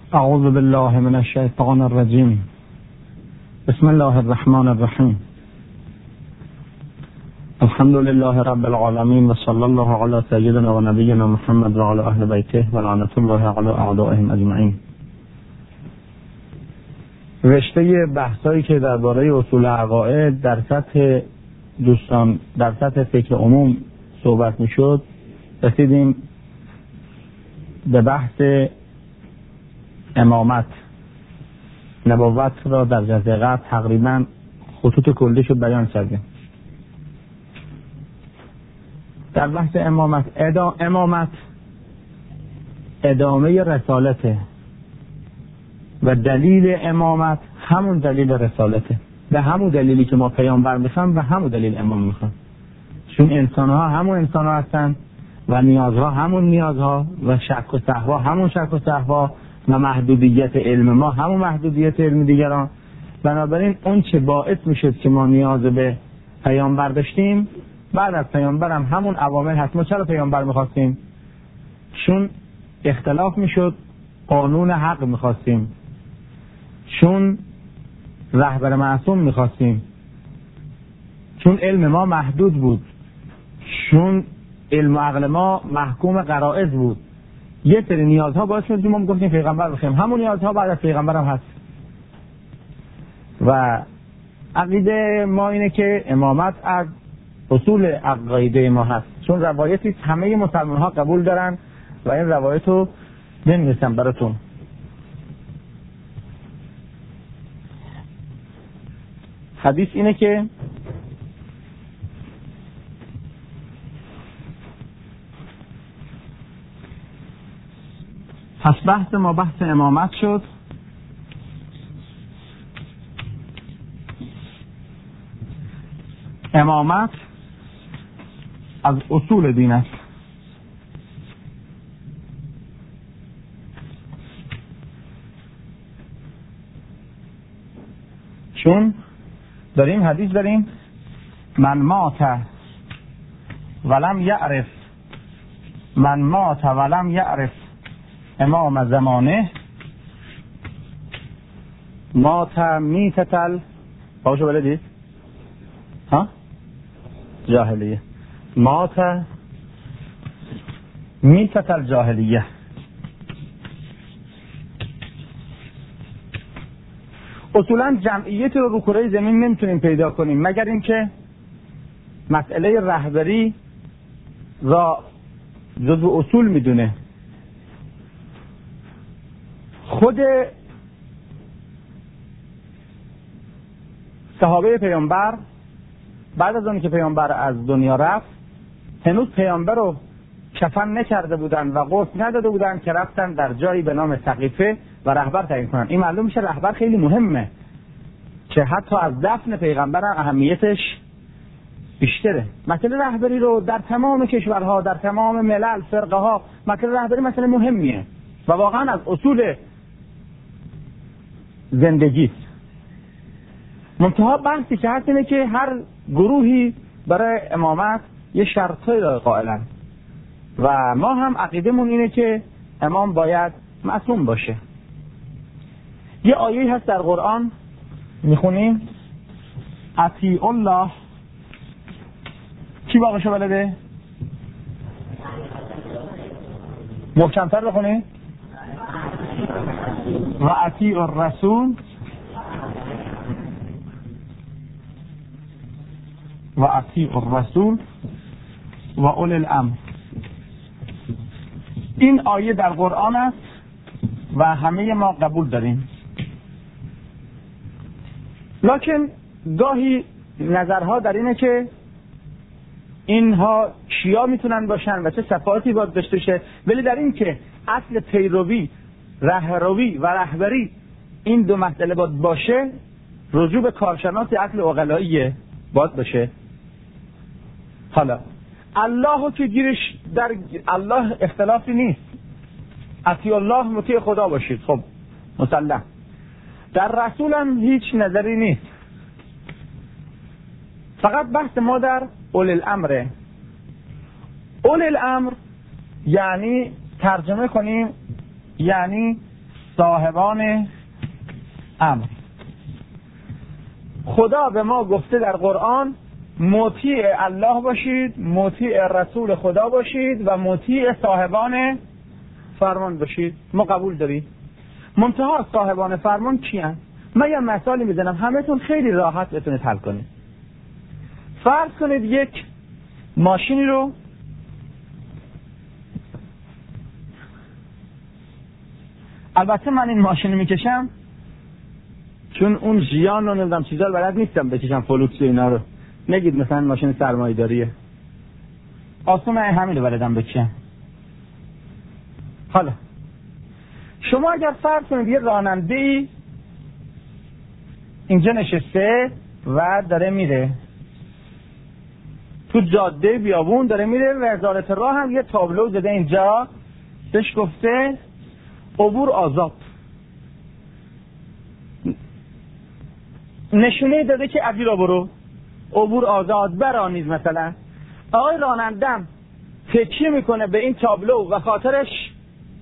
اعوذ بالله من الشیطان الرجیم. بسم الله الرحمن الرحیم. الحمد لله رب العالمین و صلی الله علی سیدنا و نبینا محمد و علی اهل بیته و لعنت الله علی اعدائهم اجمعین. رشته بحثایی که درباره اصول عقاید در سطح دوستان در سطح فکر عموم صحبت میشد، رسیدیم به بحث امامت. نبوت را در جزء قبل تقریبا خطوط کلیش رو بیان کردیم. در بحث امامت امامت ادامه رسالته و دلیل امامت همون دلیل رسالته، به همون دلیلی که ما پیامبر میخوام و همون دلیل امام میخوام، چون انسانها همون انسانها هستن و نیازها همون نیازها و شک و سهوا همون شک و سهوا و محدودیت علم ما همون محدودیت علم دیگران. بنابراین اون چه باعث میشد که ما نیاز به پیامبر داشتیم، بعد از پیامبر هم همون عوامل هست. ما چرا پیامبر میخواستیم؟ چون اختلاف میشد، قانون حق میخواستیم، چون رهبر معصوم میخواستیم، چون علم ما محدود بود، چون علم و عقل ما محکوم غرائز بود. یه سری نیازها باعث شد که ما گفتیم پیغمبر بخوایم. همون نیازها بعد از پیغمبر هم هست. و عقیده ما اینه که امامت از اصول عقیده ما هست، چون روایتی همه مسلمان ها قبول دارن و این روایت رو بنویسم براتون. حدیث اینه که پس بحث ما بحث امامت شد. امامت از اصول دین است. چون داریم حدیث داریم من مات ولم یعرف امام زمانه مات میتتل باشو بلدید جاهلیه، مات میتتل جاهلیه. اصولا جمعیت رو کره زمین نمیتونیم پیدا کنیم مگر اینکه مسئله رهبری را جزو اصول میدونه. خود صحابه پیامبر بعد از اون که پیامبر از دنیا رفت هنوز پیامبر رو کفن نکرده بودن و غسل نداده بودن که رفتن در جایی به نام سقیفه و رهبر تعیین کنن. این معلوم میشه رهبر خیلی مهمه که حتی از دفن پیغمبر هم اهمیتش بیشتره. مسئله رهبری رو در تمام کشورها، در تمام ملل، فرقه ها، مسئله رهبری مسئله مهمیه و واقعا از اصول زندگی. منتها بحثی که هست اینه که هر گروهی برای امامت یه شرطی داره قائلن و ما هم عقیدمون اینه که امام باید معصوم باشه. یه آیه هست در قرآن میخونیم اطیع الله. کی باقیشو بلده؟ محکمتر بخونی و اطیع الرسول و اطیع الرسول و اولی الامر. این آیه در قرآن است و همه ما قبول داریم، لکن گاهی نظرها در اینه که اینها کیا میتونن باشن و چه صفاتی باید داشته شه، ولی در این که اصل پیروی، رهروی و رهبری این دو مسئله باید باشه، رجوع به کارشناس اصل عقلاییه باید باشه. حالا الله که گیرش در الله اختلافی نیست، اطیع الله مطیع خدا باشید، خب مسلم. در رسول هم هیچ نظری نیست، فقط بحث ما در اولی الامره. اولی الامر یعنی ترجمه کنیم یعنی صاحبان امر. خدا به ما گفته در قرآن مطیع الله باشید، مطیع رسول خدا باشید و مطیع صاحبان فرمان باشید. ما قبول داریم. منتها صاحبان فرمان کیان؟ من یه مثالی میزنم همه‌تون خیلی راحت بتونید حل کنید. فرض کنید یک ماشینی رو البته من این ماشین رو میکشم چون اون ژیان رو نمیدونم چیزا رو بلد نیستم بکشم، فلوکس و اینا رو. نگید مثلا ماشین سرمایه‌داریه، آسونه همین رو بلدم بکشم. حالا شما اگر فرض کنید یه راننده‌ای اینجا نشسته و داره میره تو جاده بیابون، داره میره، وزارت راه هم یه تابلو زده اینجا بهش گفته عبور آزاد، نشونه داده که ابی را برو، عبور آزاد برانید. مثلا آقای رانندم تکیه میکنه به این تابلو و خاطرش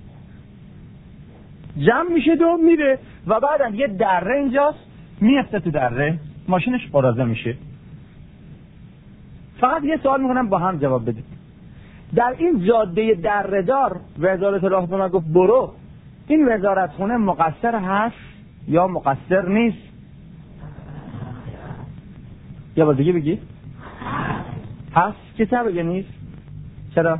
جمع میشه و میره و بعدم یه دره اینجاست، میفته تو دره، ماشینش قراضه میشه. فقط یه سوال میکنم با هم جواب بدید. در این جاده دره دار وزارت راه به من گفت برو، این وزارت خونه مقصر هست یا مقصر نیست؟ یا با دیگه بگید هست. که بگه نیست؟ چرا؟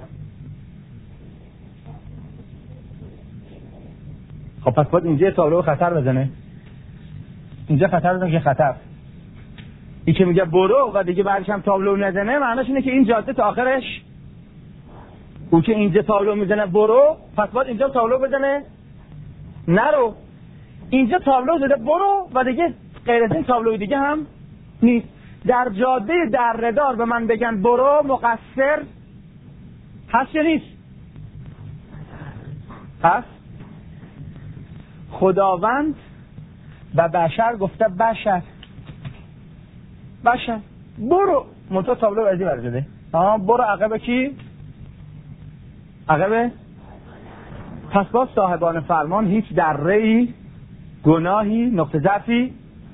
خب پس باید اینجا تابلو خطر بزنه، اینجا خطر بزنه که خطر. این که میگه برو و دیگه بعدش هم تابلو نزنه معناش اینه که این جاده تا آخرش، اون که اینجا تابلو میزنه برو پس باید اینجا تابلو بزنه نرو. اینجا تابلو زده برو و دیگه غیر از این تابلو دیگه هم نیست. در جاده دره‌دار به من بگن برو، مقصر هست یا نیست؟ هست. خداوند و بشر گفته بشر برو، منطقه تابلو ازی برزده برو عقب کی؟ عقب. پس با صاحبان فرمان هیچ دره‌ای، گناهی، نقطه ضعفی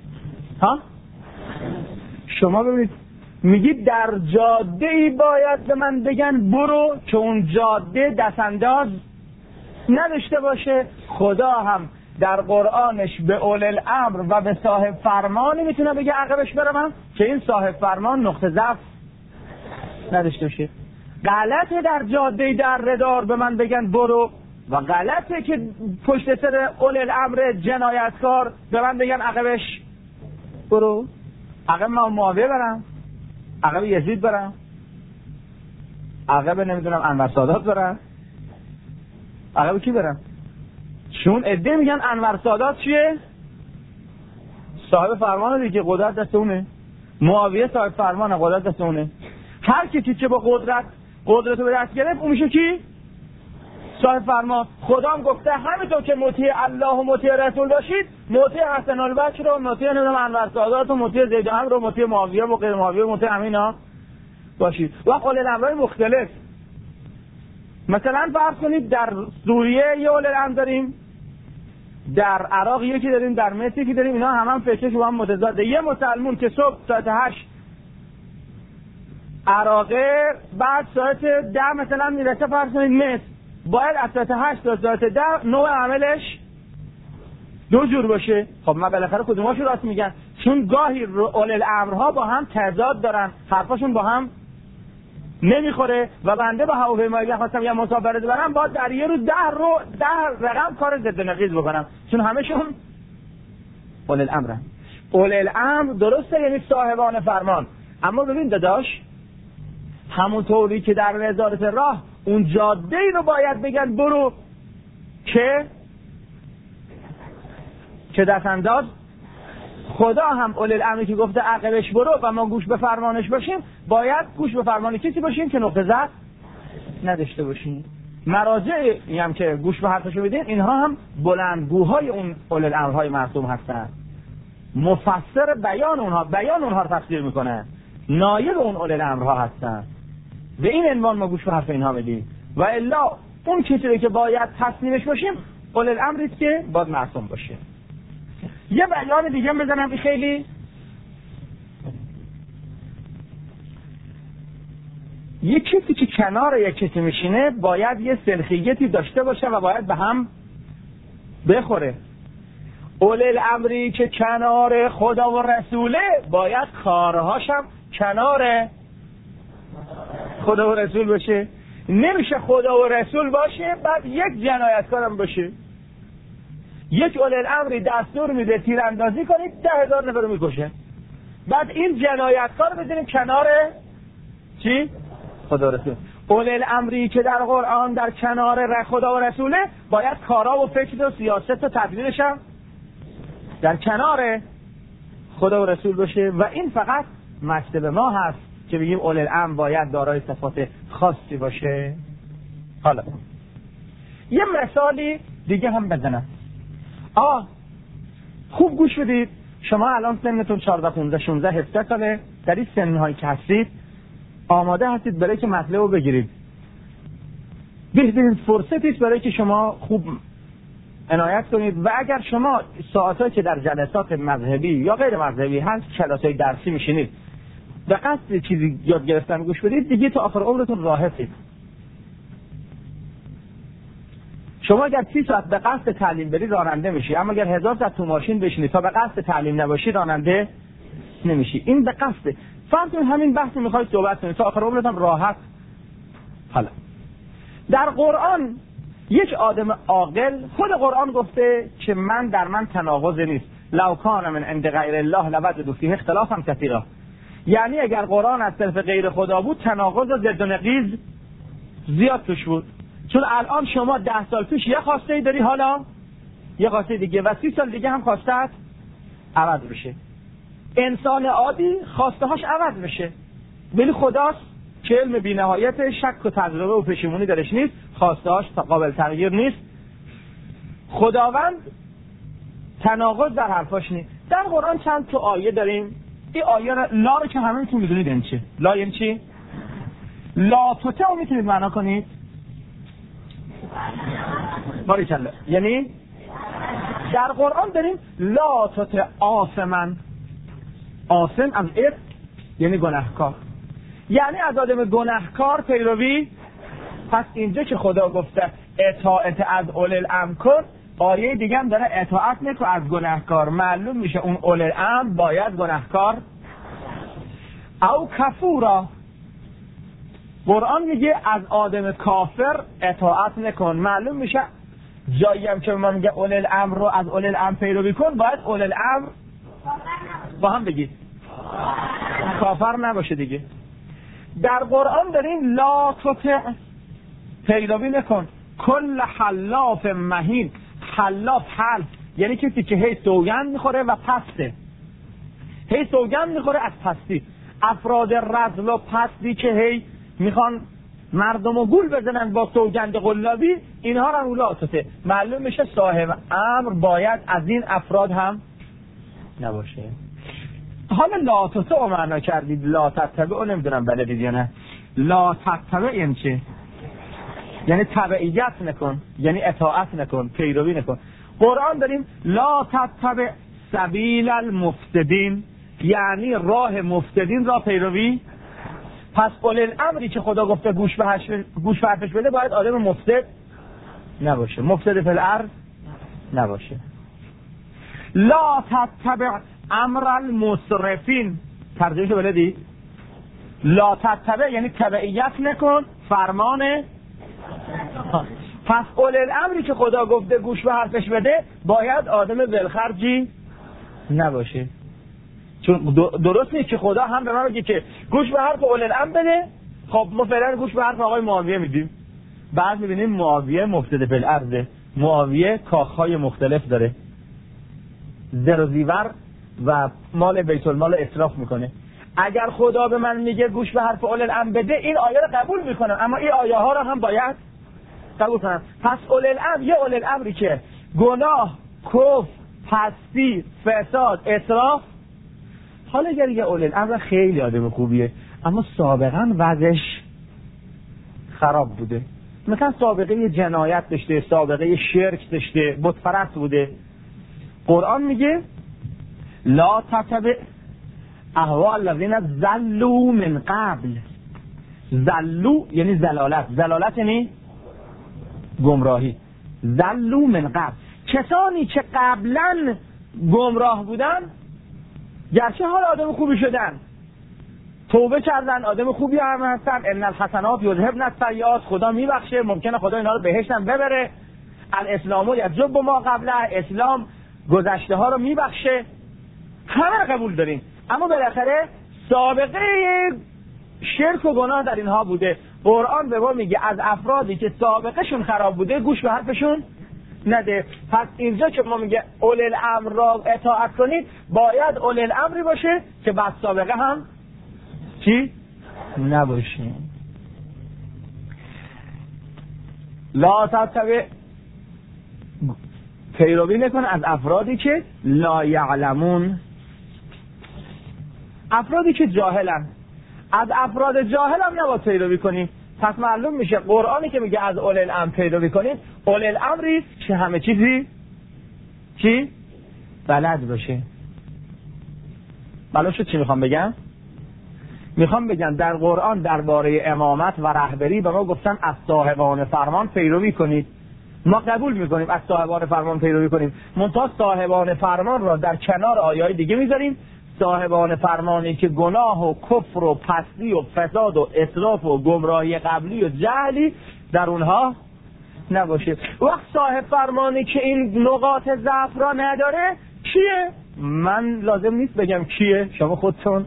شما ببینید میگید در جاده‌ای باید به من بگن برو که اون جاده دستانداز نداشته باشه. خدا هم در قرآنش به اول الامر و به صاحب فرمانی میتونه بگه عقبش برم که این صاحب فرمان نقطه ضعف نداشته باشه. غلطه در جاده دره‌دار به من بگن برو و غلطه که پشت سر اول الامر جنایتکار به من بگن عقبش برو. عقب من معاویه برم، عقب یزید برم، عقب نمیدونم انور سادات برم، عقب کی برم؟ چون عده میگن انور سادات چیه؟ صاحب فرمانه دیگه، قدرت دست اونه. معاویه صاحب فرمانه، قدرت دست اونه. هر کسی که با قدرت رو به دست گرفت اون میشه کی؟ صاحب فرمان. خدا هم گفته همینطور که مطیع الله و مطیع رسول باشید، مطیع حسن البصری و مطیع نمیدونم انور سادات و مطیع زید عمرو و مطیع معاویه و غیر معاویه و مطیع امینا باشید. و اول الامرای مختلف. مثلا فرض کنید در سوریه یه اول الامر داریم، در عراق یکی داریم، در مصر یکی داریم، اینا هم فکرش با هم متضاده. یه مسلمون که صبح ساعت 8 عراقه، بعد ساعت 10 مثلا میرسه فرض کنید مصر، باید از ساعت 8 تا ساعت 10 نوع عملش دو جور باشه. خب ما بالاخره کدوماشو راست میگن؟ چون گاهی اول الامرها با هم تضاد دارن، حرفاشون با هم نمیخوره و بنده با هواپیمایی خواستم یه مسافرت برم باید در یه روز 10 رقم کار ضد نقیض بکنم، چون همشون اول الامرن. اول الامر درسته یعنی صاحبان فرمان، اما ببین داداش همونطوری که در وزارت راه اون جاده ای رو باید بگن برو که دست انداز، خدا هم اول الامری که گفته عقبش برو و ما گوش به فرمانش باشیم باید گوش به فرمان کسی باشیم که نقطه ضعف نداشته باشیم. مراجعی هم که گوش به حرفشو بدین اینها هم بلندگوهای اون اول الامرهای مرسوم هستن، مفسر بیان اونها رو تفسیر میکنن، نایب اون اول الامرها هستن. به این عنوان ما گوش به حرف اینها بدیم و الا اون کسی که باید تسلیمش باشیم اول الامری که باید معصوم باشه. یه بیان دیگه بزنم این خیلی یک کسی که کنار یک کسی میشینه باید یه سلخیتی داشته باشه و باید به هم بخوره. اول الامری که کنار خدا و رسوله باید کارهاش هم کنار خدا و رسول باشه. نمیشه خدا و رسول باشه بعد یک جنایتکارم باشه. یک اول الامری دستور میده تیراندازی کنید 10,000 نفر رو میکشه، بعد این جنایتکار رو بزنیم کنار چی؟ خدا و رسول. اول الامری که در قرآن در کنار خدا و رسوله باید کارا و فکر و سیاست و تدبیرش هم در کنار خدا و رسول باشه و این فقط مکتب ما هست که بگیم اول الامر باید دارای صفات خاصی باشه. حالا یه مثالی دیگه هم بزنم. خوب گوش بدید. شما الان سنتون 14 15 16 17 ساله، در این سن‌هایی که هستید آماده هستید برای که مطلب رو بگیرید. بهترین فرصتی است برای که شما خوب عنایت کنید و اگر شما ساعتایی که در جلسات مذهبی یا غیر مذهبی هست کلاس‌های درسی میشینید به قصد چیزی یاد گرفتن گوش بدید، دیگه تا آخر عمرتون راحتید. شما اگر 30 ساعت به قصد تعلیم بری راننده میشی، اما اگر 1000 ساعت تو ماشین بشینی تا به قصد تعلیم نباشی راننده نمیشی. این به قصد. فرض کنید همین بحث میخواید صحبت کنید تا آخر عمرتون راحت. حالا در قرآن یک آدم عاقل، خود قرآن گفته که در من تناقض نیست. لو کان من عند غیر الله لوجدوا فیه اختلافا کثیرا. یعنی اگر قرآن از طرف غیر خدا بود تناقض و ضد و نقیض زیاد توش بود. چون الان شما 10 سال پیش یه خواسته ای داری، حالا یه خواسته دیگه و 30 سال دیگه هم خواستت عوض بشه. انسان عادی خواسته هاش عوض بشه، ولی خداست که علم بی‌نهایت، شک و تجربه و پشیمونی درش نیست، خواسته هاش قابل تغییر نیست. خداوند تناقض در حرفاش نیست. در قرآن چند تا آیه داریم. این آیه لا رو که همه‌تون میدونید این چه؟ لا یعنی چی؟ لا توته رو میتونید معنا کنید؟ باریکلا. یعنی در قرآن داریم لا توته آثمن. آثم از اثم یعنی گناهکار، یعنی از آدم گناهکار پیروی. پس اینجا که خدا گفته اطاعت از اول الامر کن، آیه دیگه هم داره اطاعت نکن از گناهکار. معلوم میشه اون اول الامر باید گناهکار او کفورا. قرآن میگه از آدم کافر اطاعت نکن. معلوم میشه جایی هم که ما میگه اول الامر رو از اول الامر پیروی کن باید اول الامر با هم بگید کافر نباشه دیگه. در قرآن داریم لا تطع، پیروی نکن، کل حلاف مهین. حلاف حلف یعنی کسی که هی سوگند میخوره و پسته، هی سوگند میخوره از پستی. افراد رذل و پستی که هی میخوان مردم رو گول بزنن با سوگند قلابی، اینها را لا تطع. معلوم میشه صاحب امر باید از این افراد هم نباشه. حالا لا تطع معنا کردید، لا تتبع نمیدونم بلدید یا نه. لا تتبع یعنی چه؟ یعنی تبعیت نکن، یعنی اطاعت نکن، پیروی نکن. قرآن داریم لا تتبع سبیل المفسدین، یعنی راه مفسدین را پیروی. پس اول الامری که خدا گفته گوش به حرفش بده باید آدم مفسد نباشه، مفسد فی الارض نباشه. لا تتبع امر المسرفین، ترجمه‌شو بلدی؟ لا تتبع یعنی تبعیت نکن فرمان. پس اول الامری که خدا گفته گوش به حرفش بده باید آدم ولخرجی نباشه. چون درست نیست که خدا هم به ما بگه که گوش به حرف اول الامر بده. خب ما فعلا گوش به حرف آقای معاویه میدیم، بعد میبینیم معاویه مفسد فی الارض، معاویه کاخهای مختلف داره، زر و زیور و مال بیت المال اسراف میکنه. اگر خدا به من میگه گوش به حرف اول الامر بده، این آیه رو قبول میکنم، اما این آیه ها رو هم باید قبول کنم. پس اول الامر یه اول الامری که گناه، کفر، پستی، فساد، اسراف. حالا اگر یه اول الامر خیلی آدم خوبیه اما سابقا وضعش خراب بوده، مثلا سابقه جنایت داشته، سابقه شرک داشته، بت پرست بوده. قرآن میگه لا تتبع اهواء الذین ضلوا من قبل. ضلوا یعنی ضلالت، ضلالت یعنی گمراهی. ضلوا من قبل، کسانی که قبلا گمراه بودن گرچه حال آدم خوبی شدن، توبه کردن، آدم خوبی هم هستن، ان الحسنات یذهبن السیئات، خدا میبخشه، ممکنه خدا اینا رو بهشتم ببره. الاسلام یجب ما قبله، اسلام گذشته ها رو میبخشه، همه رو قبول داریم. اما بالاخره سابقه شرک و گناه در اینها بوده. قرآن به ما میگه از افرادی که سابقه شون خراب بوده گوش به حرفشون نده. پس اینجا که ما میگه اولی الامر را اطاعت کنید، باید اولی الامری باشه که بعد سابقه هم چی؟ نباشه. لا تتبع، پیروی نکن از افرادی که لا یعلمون، افرادی که جاهلن. از افراد جاهل هم نباید پیروی کنیم. پس معلوم میشه قرآنی که میگه از اولی الامر پیروی کنید، اولی الامری که همه چیزی چی؟ بلد باشه. معلوم شد چی میخوام بگم؟ میخوام بگم در قرآن درباره امامت و رهبری به ما گفتن از صاحبان فرمان پیروی کنید. ما قبول میکنیم از صاحبان فرمان پیروی کنیم، منتها صاحبان فرمان را در کنار آیای دیگه میذاریم. صاحبان فرمانی که گناه و کفر و پستی و فساد و اسراف و گمراهی قبلی و جهلی در اونها نباشه. وقت صاحب فرمانی که این نقاط ضعف را نداره کیه؟ من لازم نیست بگم کیه، شما خودتون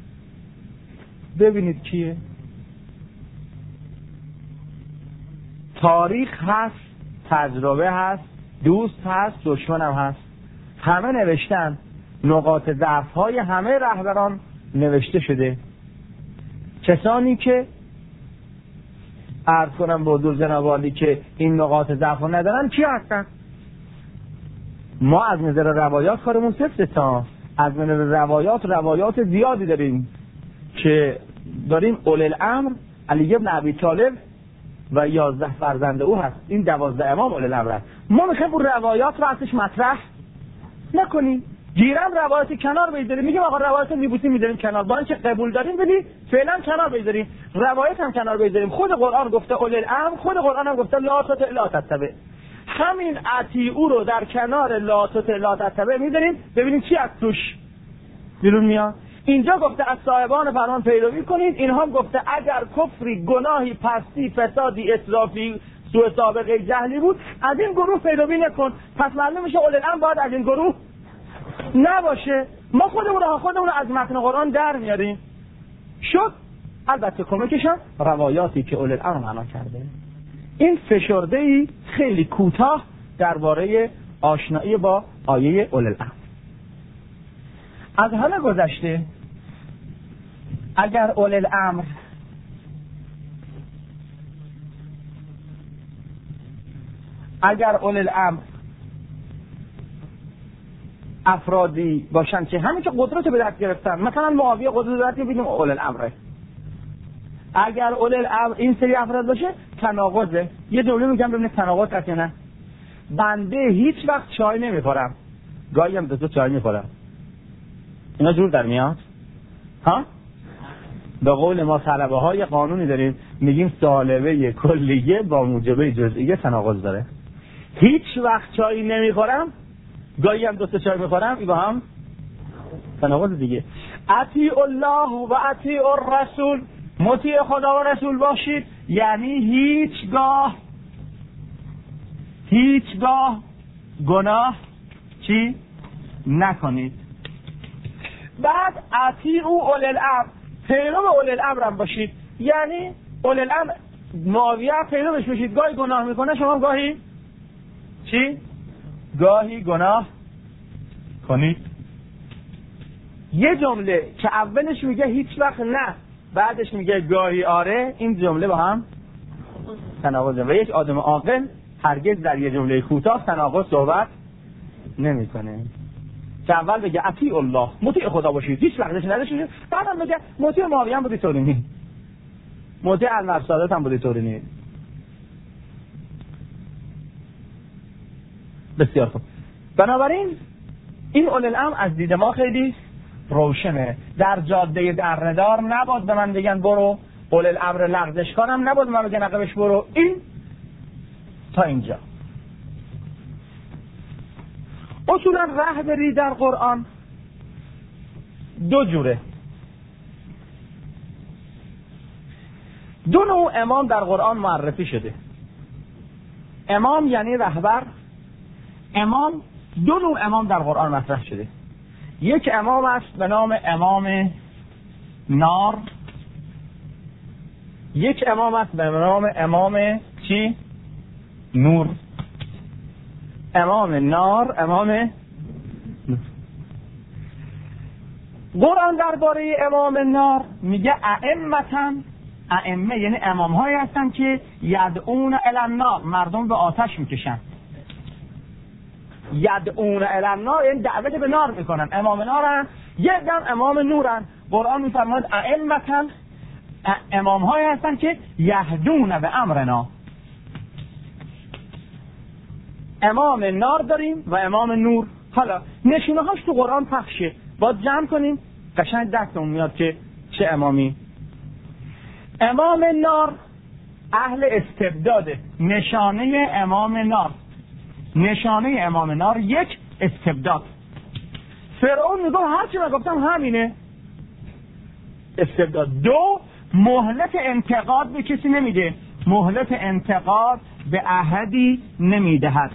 ببینید کیه. تاریخ هست، تجربه هست، دوست هست، دشمن هم هست. همه نوشتن، نقاط ضعف های همه رهبران نوشته شده. کسانی که عرض کنم با حضور جناب عالی که این نقاط ضعف ها ندارن کی هستن؟ ما از نظر روایات کارمون سفته، تا از نظر روایات زیادی داریم که داریم اولی الامر علی ابن ابی طالب و 11 فرزند او هست. این 12 امام اولی الامر هست. ما میخوایم اون روایات رو ازش مطرح نکنیم، گیرم روایت کنار بذاریم، میگیم آقا روایت میبوسی میذاریم کنار، با اینکه قبول داریم ولی فعلا کنار بذاریم، روایت هم کنار بذاریم. خود قرآن گفته اولی الامر، خود قرآن هم گفته لا تتبع. همین اطیعو رو در کنار لا تتبع میذاریم، ببینیم چی از توش بیرون میاد. اینجا گفته از صاحبان فرمان پیروی کنید، اینها هم گفته اگر کفری، گناهی، پستی، فسادی، اسرافی، سوء سابقه، جهلی بود از این گروه پیروی نکن. پس معلوم میشه اولی الامر باید از این گروه نباشه. ما خودمون رو از متن قرآن در میاریم. شد البته کمکشان روایاتی که اولی الامر معنا کرده. این فشرده‌ای خیلی کوتاه درباره آشنایی با آیه اولی الامر. از حال گذشته اگر اولی الامر افرادی باشن که همین که قدرت به دست گرفتن، مثلا معاویه قدرت به دست ببینیم اولی الامره. اگر اولی الامر این سری افراد باشه تناقضه. یه جمله میگم ببینید تناقض هست یا نه. بنده هیچ وقت چای نمیخورم، گاهی هم 2 چای میخورم. اینا جور در میاد؟ ها؟ به قول ما طلبه های قانونی داریم میگیم سالبه کلیه با موجبه جزئیه تناقض داره. هیچ وقت چای نمیخورم، گاهی هم 2 چای میخورم، این با هم تناقض دیگه. اطیع الله و اطیع الرسول، مطیع خدا و رسول باشید، یعنی هیچگاه گناه چی نکنید. بعد اطیعوا اولی الامر، پیرو اولی الامر هم باشید، یعنی اولی الامر معاویه پیروش بشید. گاهی گناه میکنه، شما گاهی چی؟ گاهی گناه کنید. یه جمله که اولش میگه هیچ وقت نه، بعدش میگه گاهی آره، این جمله با هم تناقض و یک آدم عاقل هرگز در یه جمله کوتاه تناقض صحبت نمیکنه. که اول بگه اطیع الله، مطیع خدا باشید، هیچ وقتش نداشتید، بعدم بگه مطیع معاویه هم بودی طوری نیست، مطیع المرسادات هم بودی طوری نیست. بسیار خوب. بنابراین این اولوالامر از دید ما خیلی روشنه. در جاده درندار نباید به من بگن برو، اولوالامر لغزش کنم نباید من بگن عقبش برو. این تا اینجا. اصولا رهبری در قرآن دو جوره. دو نوع امام در قرآن معرفی شده. امام یعنی رهبر. امام، دو نوع امام در قرآن مطرح شده. یک امام است به نام امام نار، یک امام است به نام امام چی؟ نور. امام نار، امام نور. قرآن درباره امام نار میگه ائمه یعنی امام هایی هستن که یدعون الی النار، مردم به آتش میکشن. یدعون الی النار یعنی دعوت به نار میکنن. امام نارن، یک دم امام نورن. قرآن میفرماید ائمه امام هایی هستن که یهدون به امرنا. امام نار داریم و امام نور. حالا نشونه هاش تو قرآن پخشه، باید جمع کنیم قشنگ دستمون میاد که چه امامی. امام نار اهل استبداده. نشانه امام نار، نشانه امام نار یک، استبداد. فرعون میگه هرچی من گفتم همینه، استبداد. دو، مهلت انتقاد به کسی نمیده، مهلت انتقاد به احدی نمیدهد.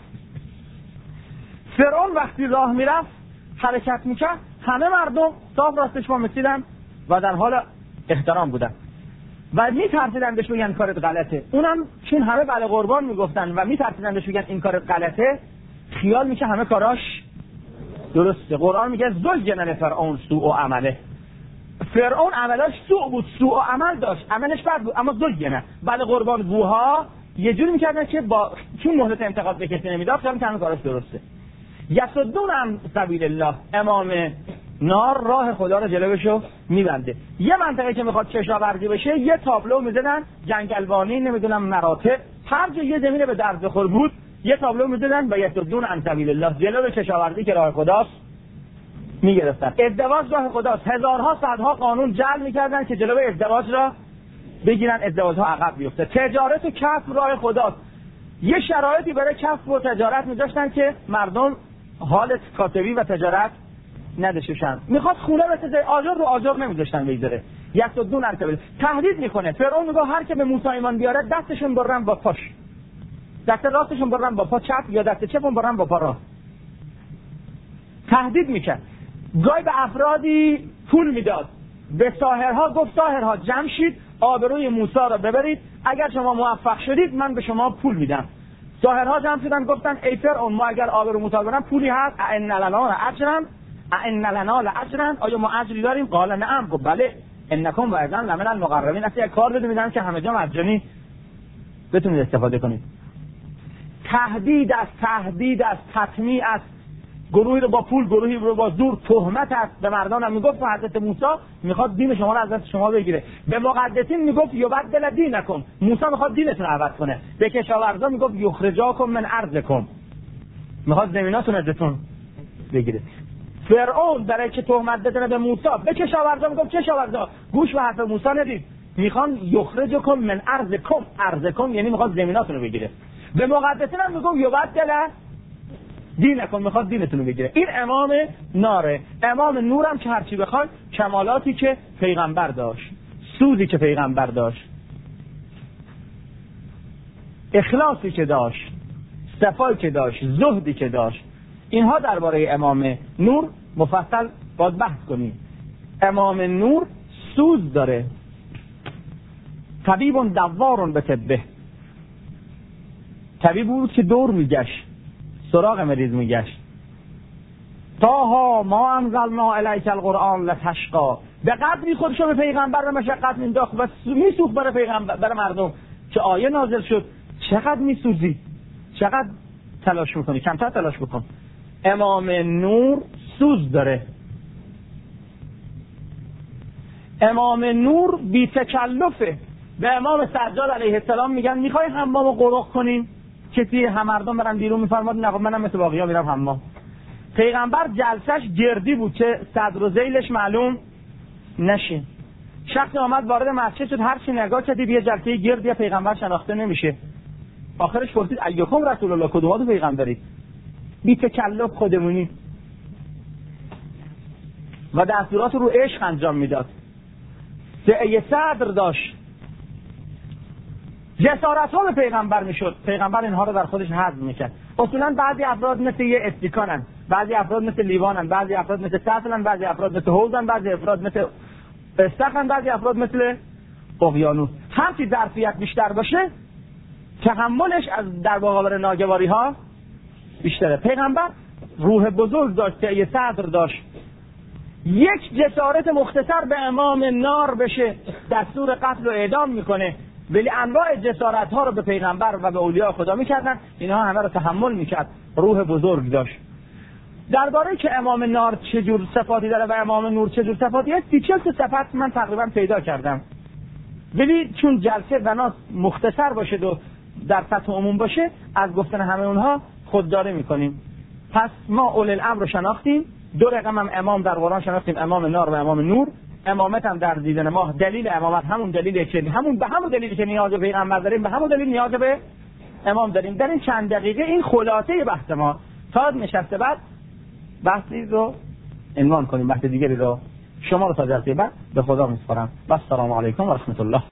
فرعون وقتی راه میرفت حرکت میکرد، همه مردم صاف راستش میسیدن و در حال احترام بودن و میترسیدن بهش بگن کارت غلطه. اونم چون همه بله قربان میگفتن و میترسیدن بهش بگن این کارت غلطه، خیال میشه همه کاراش درسته. قرآن میگه زجن فرعون سوء و عمله. فرعون عملاش سوء بود، سوء و عمل داشت، عملش بد بود، اما زجنه بله قربان گوها یه جوری میکردن که با چون مهلت انتقاد به کسی نمیداد خیال میکردن کارش درسته. یصدون عن سبیل الله، امام نار راه خدا رو جلوشو میبنده. یه منطقه که میخواد کشاورزی بشه یه تابلو میزدن، جنگلبانی، نمیدونم مراتب، هر جا یه زمینه به درد بخور بود یه تابلو میزدن و یصدون عن سبیل الله، جلو کشاورزی که راه خداست میگرفتن. ازدواج راه خداست، هزارها صدها قانون جعل میکردن که جلو ازدواج را بگیرن، ازدواج ها عقب بیفته. تجارت و کسب راه خداست، یه شرایطی برای کسب و تجارت میذاشتن که مردم حال کاسبی و تجارت نداشتن. میخواد خونه بسازه، آجر رو آجر نمیذاشتن بگذاره. یصدون عن سبیل، تهدید میکنه. فرعون میگه هر که به موسی ایمان بیاره دستشون برن با پاش، دست راستشون برن با پا چپ یا دست چپشون برن با پا راست. تهدید میکرد. گاهی به افرادی پول میداد، به ساحرها گفت ساحرها جمع شید آبروی موسی را ببرید، اگر شما موفق شدید من به شما پول میدم. ساحرها جمع شدن گفتن ای فرعون ما اگر آبرو موسی برن پولی هست؟ ان لنا لاجرا، آیا ما اجری داریم؟ قال نعم، گفت بله، انکم و اذن لمن المقربین. اصلا یک کار بده میدن که همه جا مجانی بتونید استفاده کنید. تهدید است، تطمیع است، گروهی رو با پول، گروهی رو با زور، تهمت است. به مردان هم میگفت حضرت موسی میخواد دین شما رو از دست شما بگیره. به مقدسین میگفت یبدل دینکم، موسی میخواد دینتون رو عوض کنه. به کشاورزا میگفت یخرجاکم من ارضکم، میخواد زمیناتون ازتون بگیره. فرعون برای که تهمت بزنه به موسی، به کشاورزا میگفت کشاورزا گوش به حرف موسی ندید، میخوان یخرجکم من ارضکم یعنی میخواد زمیناتون رو بگیره. به مقدسین هم میگفت یبدل دینکم، میخواد دینتون رو بگیره. این امام ناره. امام نورم که هرچی بخواد، کمالاتی که پیغمبر داشت، سودی که پیغمبر داشت، اخلاصی که داشت، صفایی که داشت، زهدی که داشت، اینها درباره امام نور مفصل باید بحث کنیم. امام نور سود داره. طبیب دوار به طبه، طبیب بود که دور میگشت، سراغ مریض میگشت. تاها ما انزلنا الیک القرآن لتشقا، به قدری خودشو به پیغمبر و مشقت مینداخت و میسوخت برای پیغمبر، برای مردم که آیه نازل شد. چقدر میسوزی، چقدر تلاش میکنی، کمتر تلاش بکن. امام نور سوز داره. امام نور بی تکلفه. به امام سجاد علیه السلام میگن میخوای حمامو قرق کنیم؟ کسی هم مردم برن بیرون میفرماد نه منم مثل باقی‌ها میرم حمام. پیغمبر جلسش گردی بود که صدر و ذیلش معلوم نشه. شخصی آمد وارد مسجد شد، هر چی نگاه کردی یه جلسه گردی پیغمبر شناخته نمیشه. آخرش پرسید ایکم رسول الله، کدوماتون پیغمبرید؟ بی تکلف خودمونی و دستورات رو عشق انجام میداد. سعی صدر داشت، جسارت ها به پیغمبر میشد، پیغمبر اینها رو در خودش هضم میکرد. اصولا بعضی افراد مثل یه استیکانن، بعضی افراد مثل لیوانن، بعضی افراد مثل سطلن، بعضی افراد مثل حوضن، بعضی افراد مثل استخرن، بعضی افراد مثل اقیانوس. هرچی ظرفیت بیشتر باشه تحملش از در مقابل ناگواری ها بیشتره. پیغمبر روح بزرگ داشت، سعی صدر داشت. یک جسارت مختصر به امام نار بشه دستور قتل و اعدام میکنه، ولی انواع جسارت ها رو به پیغمبر و به اولیاء خدا میکردن، اینها همه رو تحمل میکرد. روح بزرگ داشت. درباره که امام نار چجور صفاتی داره و امام نور چجور صفاتی هست، 30-40 صفت من تقریبا پیدا کردم، ولی چون جلسه بنا مختصر باشه و در سطح عموم باشه از گفتن همه اونها خودداری میکنیم. پس ما اول الامر رو شناختیم، 2 رقم هم امام در قرآن شناختیم، امام نار و امام نور. امامت هم در دیدن ما دلیل امامت همون دلیلی که همون دلیلی که نیاز به پیغمبر داریم، به همون دلیل نیاز به امام داریم. در این چند دقیقه این خلاصه بحث ما. تا نشسته بعد بحثی رو عنوان کنیم، بحث دیگری رو. شما رو تا جلسه بعد به خدا میسپارم. و السلام علیکم و رحمت الله.